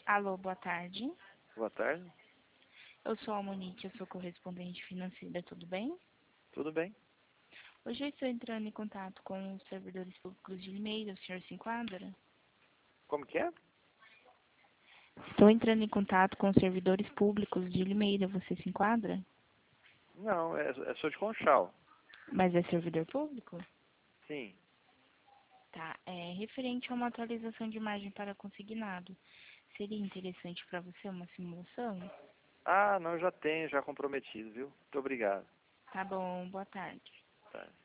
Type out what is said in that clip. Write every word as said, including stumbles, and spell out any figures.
Alô, boa tarde. Boa tarde. Eu sou a Monique, eu sou correspondente financeira, tudo bem? Tudo bem? Hoje eu estou entrando em contato com os servidores públicos de Limeira, o senhor se enquadra? Como que é? Estou entrando em contato com os servidores públicos de Limeira, você se enquadra? Não, é, é sou de Conchal. Mas é servidor público? Sim. Tá, é referente a uma atualização de imagem para consignado. Seria interessante para você uma simulação? Ah, não, já tenho, já comprometido, viu? Muito obrigado. Tá bom, boa tarde. Tá.